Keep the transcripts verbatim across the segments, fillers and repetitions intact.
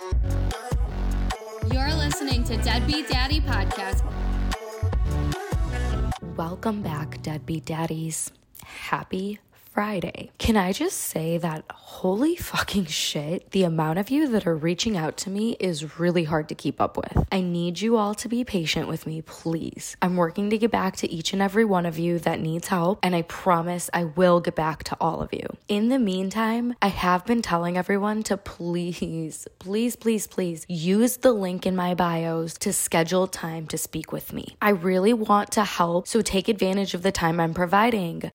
You're listening to Deadbeat Daddy Podcast. Welcome back, Deadbeat Daddies. Happy Friday. Can I just say that holy fucking shit, the amount of you that are reaching out to me is really hard to keep up with. I need you all to be patient with me, please. I'm working to get back to each and every one of you that needs help, and I promise I will get back to all of you. In the meantime, I have been telling everyone to please, please, please, please use the link in my bios to schedule time to speak with me. I really want to help, so take advantage of the time I'm providing.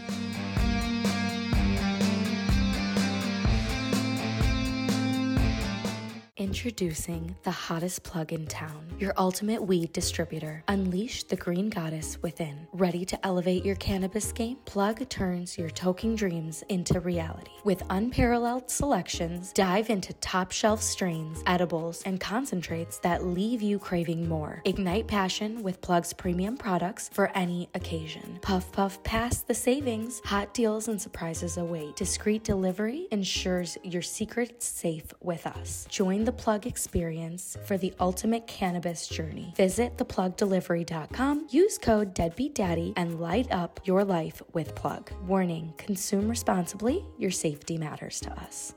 Introducing the hottest plug in town, your ultimate weed distributor. Unleash the green goddess within. Ready to elevate your cannabis game? Plug turns your toking dreams into reality. With unparalleled selections, dive into top shelf strains, edibles, and concentrates that leave you craving more. Ignite passion with Plug's premium products for any occasion. Puff puff past the savings. Hot deals and surprises await. Discreet delivery ensures your secret's safe with us. Join the Plug experience for the ultimate cannabis journey. Visit the plug delivery dot com, use code DeadbeatDaddy, and light up your life with Plug. Warning, consume responsibly. Your safety matters to us.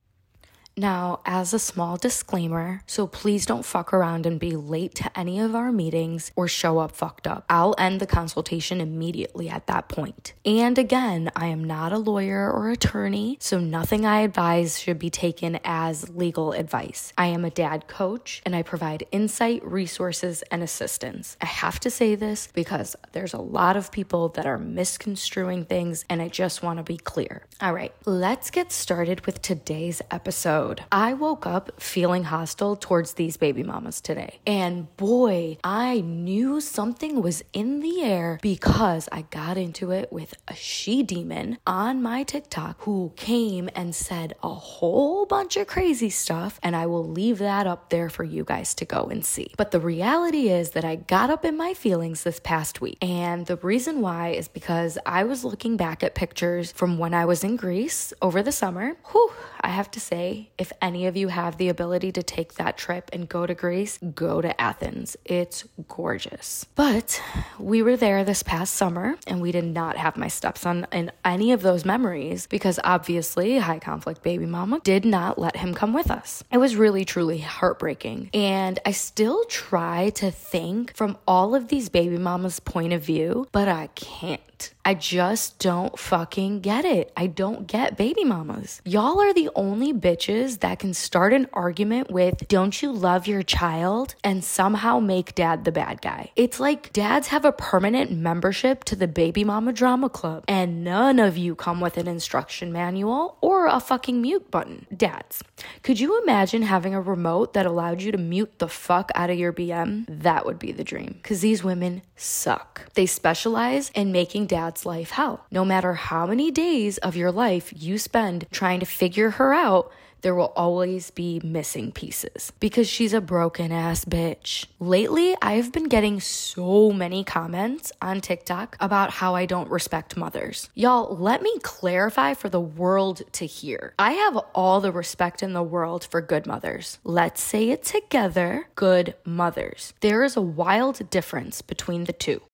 Now, as a small disclaimer, so please don't fuck around and be late to any of our meetings or show up fucked up. I'll end the consultation immediately at that point. And again, I am not a lawyer or attorney, so nothing I advise should be taken as legal advice. I am a dad coach, and I provide insight, resources, and assistance. I have to say this because there's a lot of people that are misconstruing things, and I just want to be clear. All right, let's get started with today's episode. I woke up feeling hostile towards these baby mamas today. And boy, I knew something was in the air because I got into it with a she demon on my TikTok who came and said a whole bunch of crazy stuff, and I will leave that up there for you guys to go and see. But the reality is that I got up in my feelings this past week. And the reason why is because I was looking back at pictures from when I was in Greece over the summer. Whew, I have to say, if any of you have the ability to take that trip and go to Greece, go to Athens. It's gorgeous. But we were there this past summer, and we did not have my stepson in any of those memories because obviously high conflict baby mama did not let him come with us. It was really, truly heartbreaking. And I still try to think from all of these baby mamas' point of view, but I can't. I just don't fucking get it. I don't get baby mamas. Y'all are the only bitches that can start an argument with, don't you love your child? And somehow make dad the bad guy. It's like dads have a permanent membership to the baby mama drama club, and none of you come with an instruction manual or a fucking mute button. Dads, could you imagine having a remote that allowed you to mute the fuck out of your B M? That would be the dream. Because these women suck. They specialize in making dad's life hell. No matter how many days of your life you spend trying to figure her out, there will always be missing pieces because she's a broken ass bitch. Lately, I've been getting so many comments on TikTok about how I don't respect mothers. Y'all, let me clarify for the world to hear. I have all the respect in the world for good mothers. Let's say it together, good mothers. There is a wild difference between the two.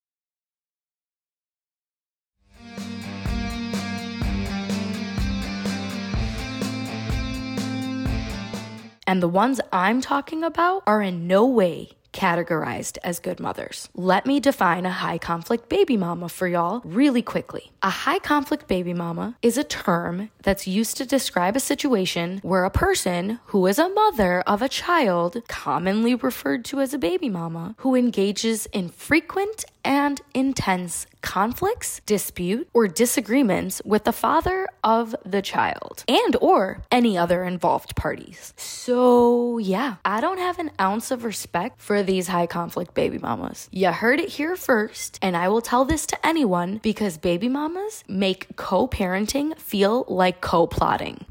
And the ones I'm talking about are in no way categorized as good mothers. Let me define a high conflict baby mama for y'all really quickly. A high conflict baby mama is a term that's used to describe a situation where a person who is a mother of a child, commonly referred to as a baby mama, who engages in frequent and intense conflicts, dispute, or disagreements with the father of the child and or any other involved parties. So yeah, I don't have an ounce of respect for these high conflict baby mamas. You heard it here first, and I will tell this to anyone because baby mamas make co-parenting feel like co-plotting.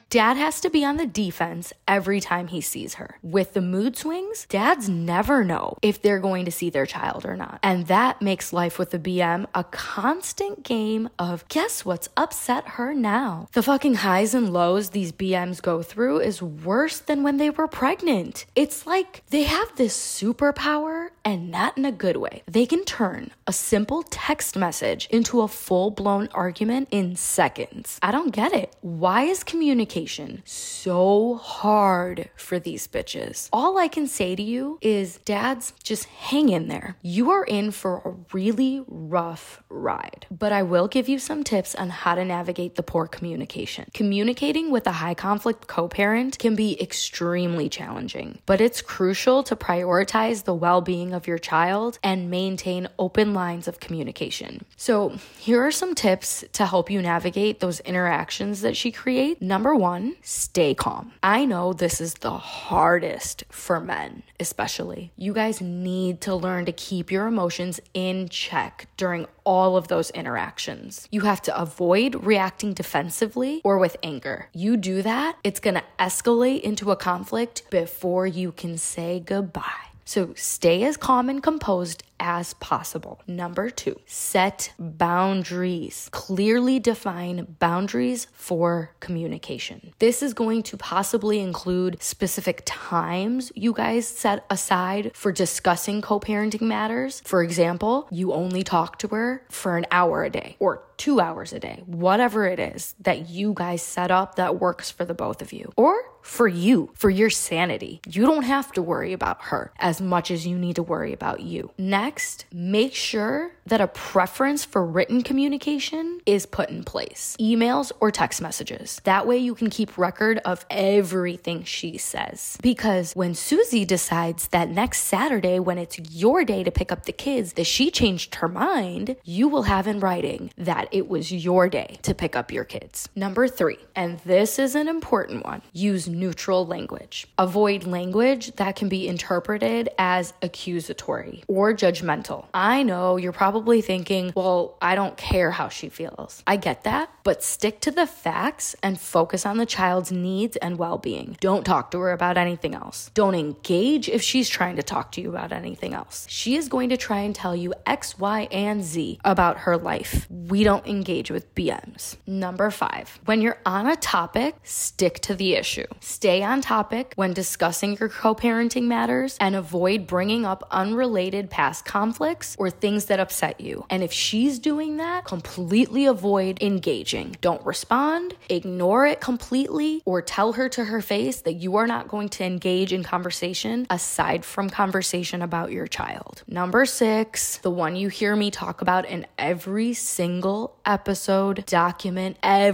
Dad has to be on the defense every time he sees her. With the mood swings, dads never know if they're going to see their child or not. And that makes life with the B M a constant game of guess what's upset her now. The fucking highs and lows these B Ms go through is worse than when they were pregnant. It's like they have this superpower, and not in a good way. They can turn a simple text message into a full-blown argument in seconds. I don't get it. Why is communication so hard for these bitches? All I can say to you is, dads, just hang in there. You are in for a really rough ride. But I will give you some tips on how to navigate the poor communication. Communicating with a high conflict co-parent can be extremely challenging, but it's crucial to prioritize the well-being of your child and maintain open lines of communication. So here are some tips to help you navigate those interactions that she creates. Number one, stay calm. I know this is the hardest for men, especially. You guys need to learn to keep your emotions in check during all of those interactions. You have to avoid reacting defensively or with anger. You do that, it's gonna escalate into a conflict before you can say goodbye. So stay as calm and composed as possible. Number two, set boundaries. Clearly define boundaries for communication. This is going to possibly include specific times you guys set aside for discussing co-parenting matters. For example, you only talk to her for an hour a day or two hours a day, whatever it is that you guys set up that works for the both of you. Or for you, for your sanity. You don't have to worry about her as much as you need to worry about you. Next, make sure that a preference for written communication is put in place. Emails or text messages. That way you can keep record of everything she says. Because when Susie decides that next Saturday, when it's your day to pick up the kids, that she changed her mind, you will have in writing that it was your day to pick up your kids. Number three, and this is an important one, use neutral language. Avoid language that can be interpreted as accusatory or judgmental. I know you're probably thinking, well, I don't care how she feels. I get that, but stick to the facts and focus on the child's needs and well-being. Don't talk to her about anything else. Don't engage if she's trying to talk to you about anything else. She is going to try and tell you X, Y, and Z about her life. We don't engage with B Ms. Number five, when you're on a topic, stick to the issue. Stay on topic when discussing your co-parenting matters and avoid bringing up unrelated past conflicts or things that upset you. And if she's doing that, completely avoid engaging. Don't respond, ignore it completely, or tell her to her face that you are not going to engage in conversation aside from conversation about your child. Number six, the one you hear me talk about in every single episode, document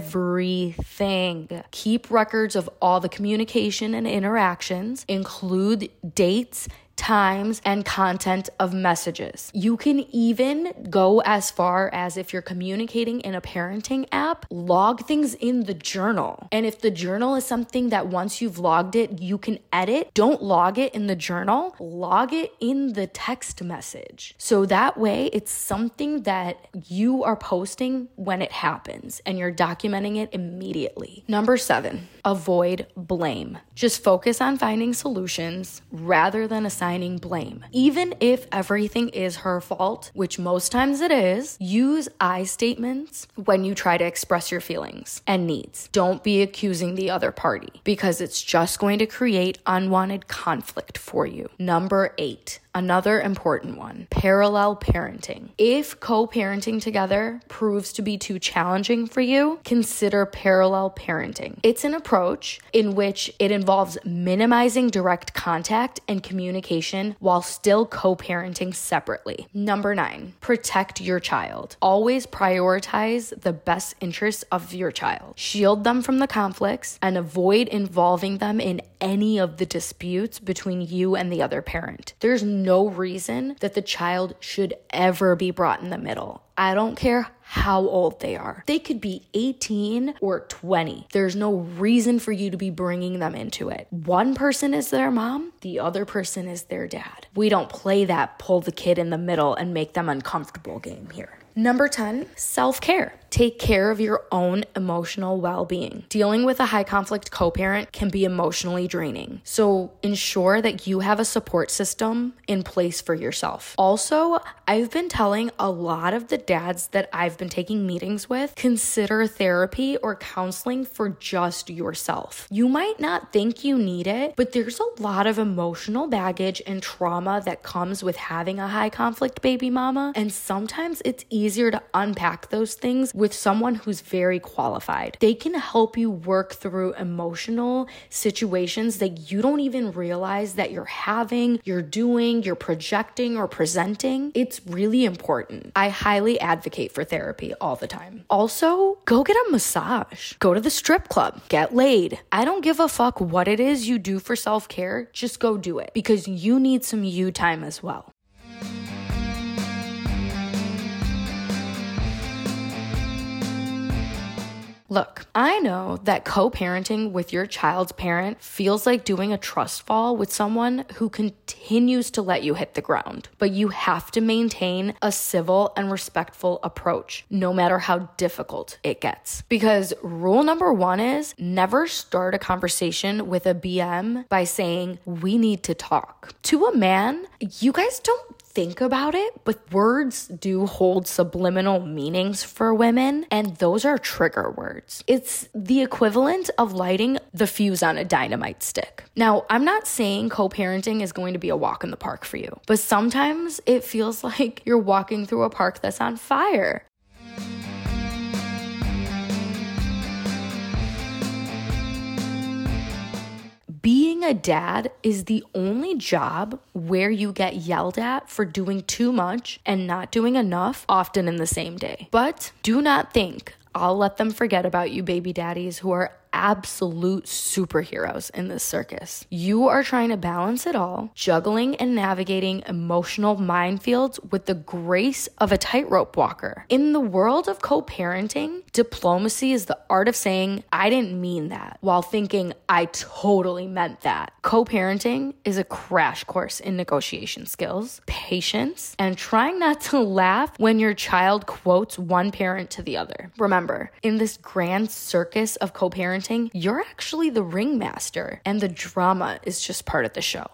everything. Keep records of all the communication and interactions, include dates, times, and content of messages. You can even go as far as, if you're communicating in a parenting app, log things in the journal. And if the journal is something that once you've logged it, you can edit, don't log it in the journal, log it in the text message. So that way it's something that you are posting when it happens and you're documenting it immediately. Number seven, avoid blame. Just focus on finding solutions rather than assigning blame. Even if everything is her fault, which most times it is, use I statements when you try to express your feelings and needs. Don't be accusing the other party because it's just going to create unwanted conflict for you. Number eight, another important one, parallel parenting. If co-parenting together proves to be too challenging for you, consider parallel parenting. It's an approach in which it involves minimizing direct contact and communication while still co-parenting separately. Number nine, protect your child. Always prioritize the best interests of your child. Shield them from the conflicts and avoid involving them in any of the disputes between you and the other parent. There's no reason that the child should ever be brought in the middle. I don't care how old they are. They could be eighteen or twenty. There's no reason for you to be bringing them into it. One person is their mom, the other person is their dad. We don't play that pull the kid in the middle and make them uncomfortable game here. Number ten, self-care. Take care of your own emotional well-being. Dealing with a high conflict co-parent can be emotionally draining. So ensure that you have a support system in place for yourself. Also, I've been telling a lot of the dads that I've been taking meetings with, consider therapy or counseling for just yourself. You might not think you need it, but there's a lot of emotional baggage and trauma that comes with having a high conflict baby mama, and sometimes it's easier to unpack those things with someone who's very qualified. They can help you work through emotional situations that you don't even realize that you're having, you're doing, you're projecting or presenting. It's really important. I highly advocate for therapy all the time. Also, go get a massage. Go to the strip club. Get laid. I don't give a fuck what it is you do for self-care. Just go do it because you need some you time as well. Look, I know that co-parenting with your child's parent feels like doing a trust fall with someone who continues to let you hit the ground, but you have to maintain a civil and respectful approach, no matter how difficult it gets. Because rule number one is never start a conversation with a B M by saying, we need to talk. To a man, you guys don't think about it, but words do hold subliminal meanings for women, and those are trigger words. It's the equivalent of lighting the fuse on a dynamite stick. Now, I'm not saying co-parenting is going to be a walk in the park for you, but sometimes it feels like you're walking through a park that's on fire. Being a dad is the only job where you get yelled at for doing too much and not doing enough, often in the same day. But do not think I'll let them forget about you baby daddies who are absolute superheroes in this circus. You are trying to balance it all, juggling and navigating emotional minefields with the grace of a tightrope walker. In the world of co-parenting, diplomacy is the art of saying, I didn't mean that, while thinking, I totally meant that. Co-parenting is a crash course in negotiation skills, patience, and trying not to laugh when your child quotes one parent to the other. Remember, in this grand circus of co-parenting, you're actually the ringmaster, and the drama is just part of the show.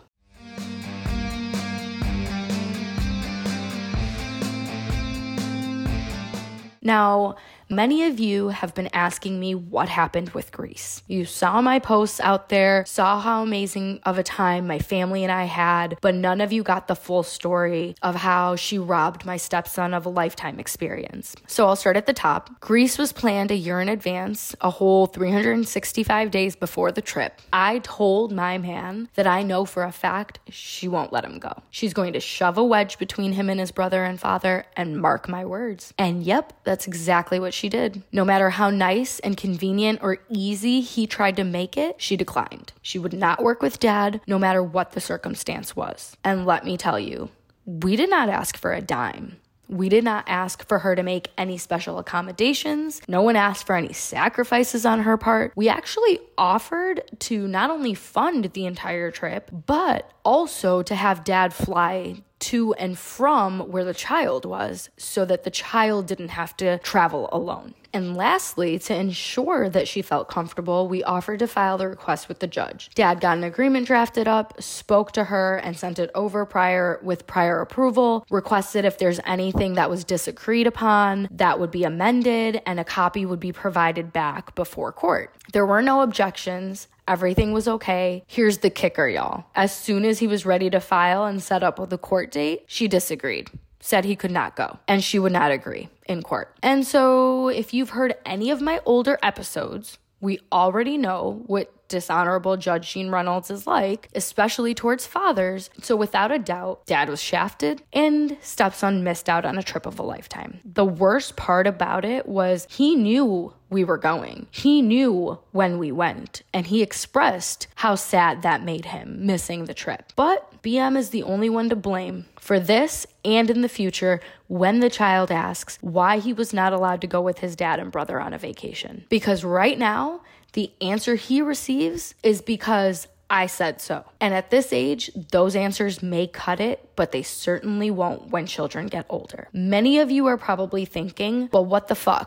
Now, many of you have been asking me what happened with Grease. You saw my posts out there, saw how amazing of a time my family and I had, but none of you got the full story of how she robbed my stepson of a lifetime experience. So I'll start at the top. Grease was planned a year in advance, a whole three hundred sixty-five days before the trip. I told my man that I know for a fact she won't let him go. She's going to shove a wedge between him and his brother and father, and mark my words. And yep, that's exactly what she did. No matter how nice and convenient or easy he tried to make it, she declined. She would not work with Dad, no matter what the circumstance was. And let me tell you, we did not ask for a dime. We did not ask for her to make any special accommodations. No one asked for any sacrifices on her part. We actually offered to not only fund the entire trip, but also to have Dad fly to and from where the child was so that the child didn't have to travel alone. And lastly, to ensure that she felt comfortable, we offered to file the request with the judge. Dad got an agreement drafted up, spoke to her, and sent it over prior with prior approval, requested if there's anything that was disagreed upon, that would be amended, and a copy would be provided back before court. There were no objections. Everything was okay. Here's the kicker, y'all. As soon as he was ready to file and set up with a court date, she disagreed. Said he could not go, and she would not agree in court. And so if you've heard any of my older episodes, we already know what dishonorable Judge Sheen Reynolds is like, especially towards fathers. So without a doubt, Dad was shafted and stepson missed out on a trip of a lifetime. The worst part about it was he knew we were going. He knew when we went, and he expressed how sad that made him, missing the trip. But B M is the only one to blame for this and in the future when the child asks why he was not allowed to go with his dad and brother on a vacation. Because right now, the answer he receives is because I said so. And at this age, those answers may cut it, but they certainly won't when children get older. Many of you are probably thinking, well, what the fuck?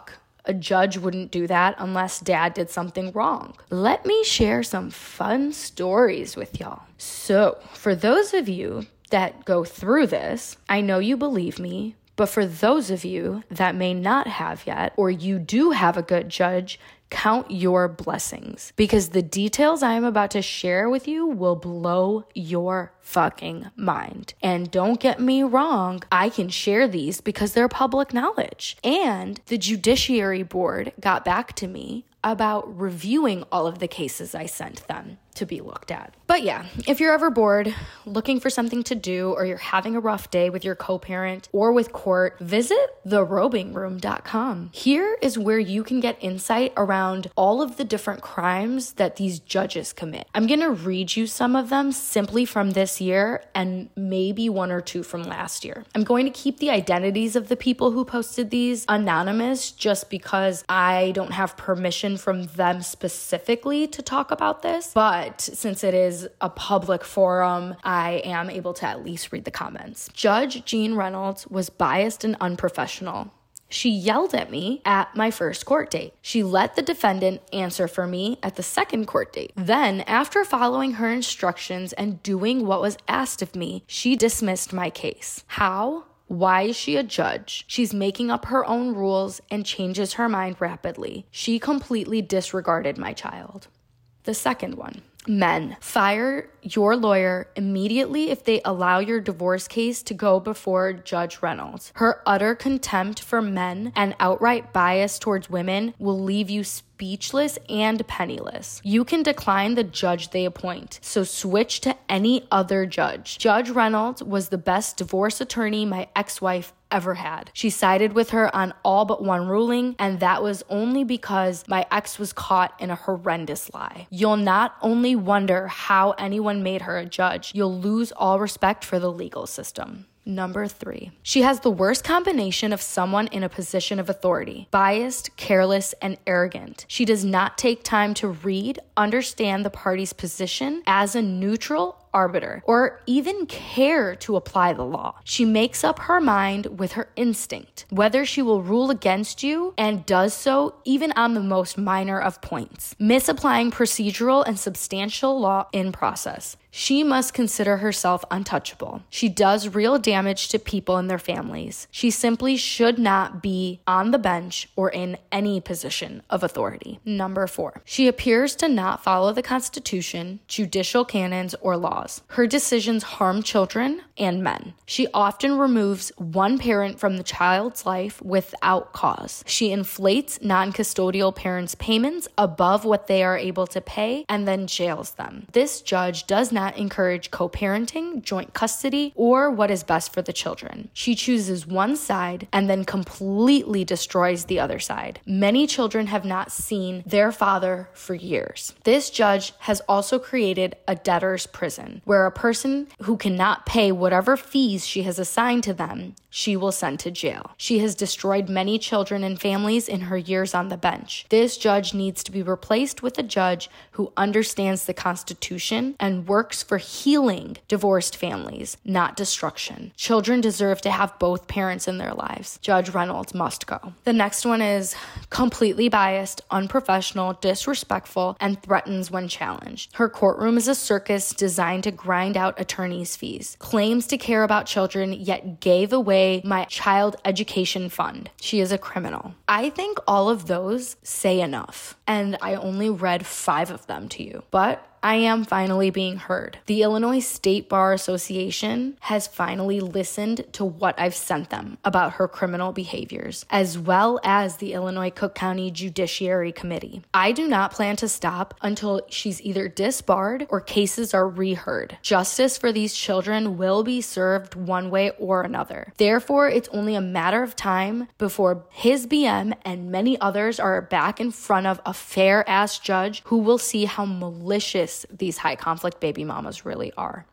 A judge wouldn't do that unless dad did something wrong. Let me share some fun stories with y'all. So, for those of you that go through this, I know you believe me, but for those of you that may not have yet, or you do have a good judge, count your blessings, because the details I am about to share with you will blow your fucking mind. And don't get me wrong, I can share these because they're public knowledge. And the Judiciary Board got back to me about reviewing all of the cases I sent them to be looked at. But yeah, if you're ever bored, looking for something to do, or you're having a rough day with your co-parent or with court, visit the robing room dot com. Here is where you can get insight around all of the different crimes that these judges commit. I'm gonna read you some of them simply from this year and maybe one or two from last year. I'm going to keep the identities of the people who posted these anonymous just because I don't have permission from them specifically to talk about this, but since it is a public forum, I am able to at least read the comments. Judge Jean Reynolds was biased and unprofessional. She yelled at me at my first court date. She let the defendant answer for me at the second court date. Then, after following her instructions and doing what was asked of me, she dismissed my case. How? Why is she a judge? She's making up her own rules and changes her mind rapidly. She completely disregarded my child. The second one. Men, fire your lawyer immediately if they allow your divorce case to go before Judge Reynolds. Her utter contempt for men and outright bias towards women will leave you speechless and penniless. You can decline the judge they appoint, so switch to any other judge. Judge Reynolds was the best divorce attorney my ex-wife ever had. She sided with her on all but one ruling, and that was only because my ex was caught in a horrendous lie. You'll not only wonder how anyone made her a judge, you'll lose all respect for the legal system. Number three, she has the worst combination of someone in a position of authority: biased, careless, and arrogant. She does not take time to read, understand the party's position as a neutral arbiter, or even care to apply the law. She makes up her mind with her instinct, whether she will rule against you, and does so even on the most minor of points, misapplying procedural and substantial law in process. She must consider herself untouchable. She does real damage to people and their families. She simply should not be on the bench or in any position of authority. Number four, she appears to not follow the Constitution, judicial canons, or laws. Her decisions harm children and men. She often removes one parent from the child's life without cause. She inflates non-custodial parents' payments above what they are able to pay and then jails them. This judge does not encourage co-parenting, joint custody, or what is best for the children. She chooses one side and then completely destroys the other side. Many children have not seen their father for years. This judge has also created a debtor's prison, where a person who cannot pay whatever fees she has assigned to them, she will send to jail. She has destroyed many children and families in her years on the bench. This judge needs to be replaced with a judge who understands the Constitution and works for healing divorced families, not destruction. Children deserve to have both parents in their lives. Judge Reynolds must go. The next one is completely biased, unprofessional, disrespectful, and threatens when challenged. Her courtroom is a circus designed to grind out attorneys' fees. Claims to care about children, yet gave away my child education fund. She is a criminal. I think all of those say enough, and I only read five of them to you, but I am finally being heard. The Illinois State Bar Association has finally listened to what I've sent them about her criminal behaviors, as well as the Illinois Cook County Judiciary Committee. I do not plan to stop until she's either disbarred or cases are reheard. Justice for these children will be served one way or another. Therefore, it's only a matter of time before his B M and many others are back in front of a fair-ass judge who will see how malicious these high conflict baby mamas really are.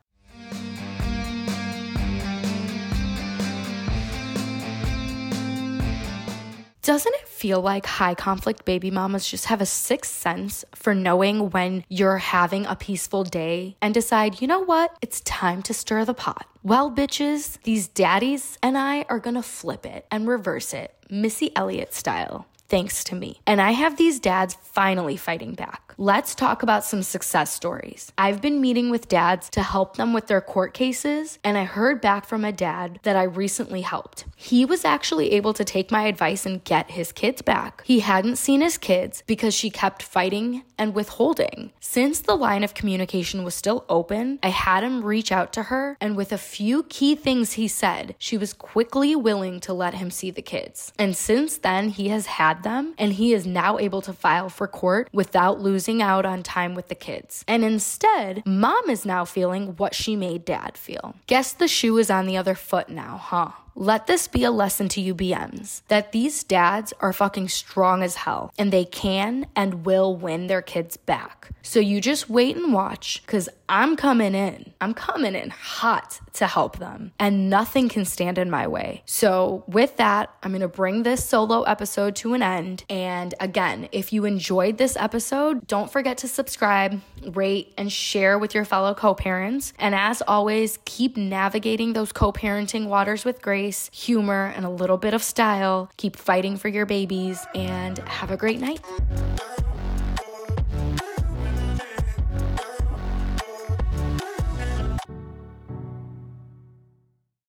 Doesn't it feel like high conflict baby mamas just have a sixth sense for knowing when you're having a peaceful day and decide, you know what, it's time to stir the pot? Well, bitches, these daddies and I are gonna flip it and reverse it, Missy Elliott style. thanks to me. And I have these dads finally fighting back. Let's talk about some success stories. I've been meeting with dads to help them with their court cases, and I heard back from a dad that I recently helped. He was actually able to take my advice and get his kids back. He hadn't seen his kids because she kept fighting and withholding. Since the line of communication was still open, I had him reach out to her, and with a few key things he said, she was quickly willing to let him see the kids. And since then, he has had them, and he is now able to file for court without losing out on time with the kids. And instead, mom is now feeling what she made dad feel. Guess the shoe is on the other foot now, huh? Let this be a lesson to you B Ms that these dads are fucking strong as hell and they can and will win their kids back. So you just wait and watch, because I'm coming in. I'm coming in hot to help them, and nothing can stand in my way. So with that, I'm going to bring this solo episode to an end. And again, if you enjoyed this episode, don't forget to subscribe, rate, and share with your fellow co-parents. And as always, keep navigating those co-parenting waters with grace, humor, and a little bit of style. Keep fighting for your babies, and have a great night.